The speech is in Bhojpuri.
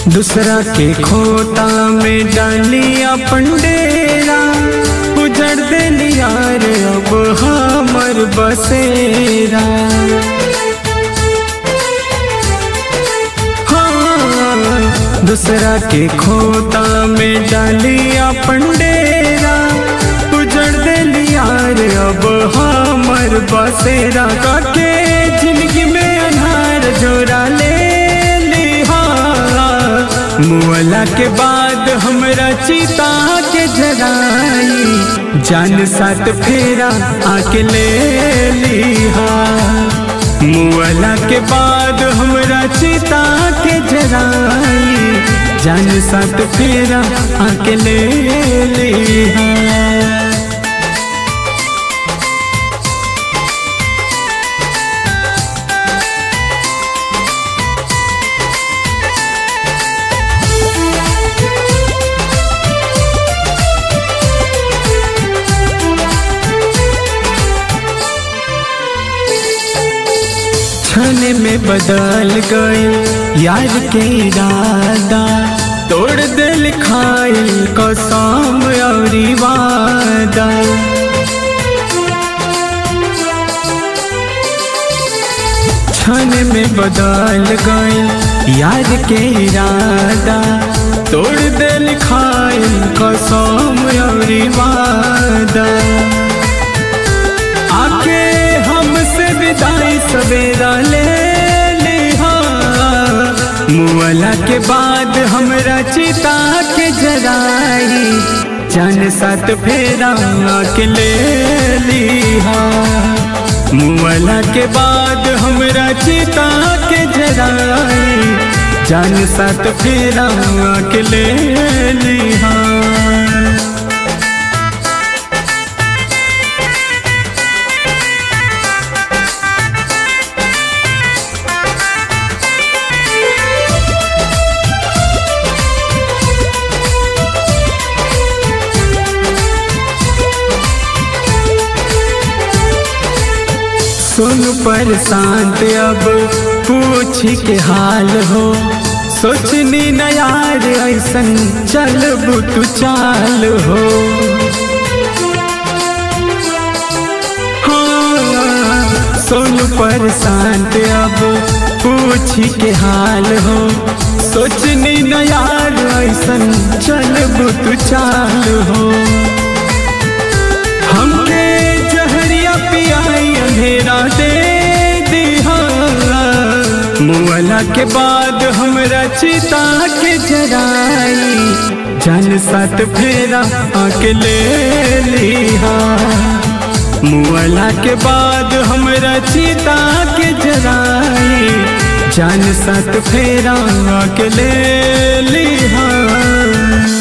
दूसरा के खोता में डालिया पंडेरा, उजड़ देली यार अब हमर बसेरा। हाँ, दूसरा के खोता में डालिया पंडेरा, उजड़ देली यार अब हमर बसेरा। काके जिंदगी में अनहार जोरा ले मुअला के बाद हमरा चिता के जराई, जान साथ फेरा आके ले लिहा। मुअला के बाद हमरा चिता के जराई, जान साथ फेरा आके ले लिहा। क्षण में बदल गए यार के इरादा, तोड़ दिल खाइल कसम और वादा। क्षण में बदल गए यार के इरादा, तोड़ दिल खाइल कसम और वादा। आके हमसे विदाई सवेरा ले लिहा, मुअला के बाद हमरा चिता के जराई, जान साथ फेरा के ले लिहा। मुअला के बाद हमरा चिता के जराई, जान साथ फेरा के ले लिहा। सुन पर शांत अब पूछ के हाल हो, सोचनी न यार ऐसन चलबू तू चाल हो। हाँ, सुन पर शांत अब पूछ के हाल हो, सोचनी न यार ऐसन चलबू तू चाल हो। हमके जहरिया पियाई अंधेरा दे दिहा, मुअला के बाद हमरा चिता के जराई, जान साथ फेरा आके ले लिहा। मुअला के बाद हमरा चिता के जराई, जान साथ फेरा आके ले लिहा।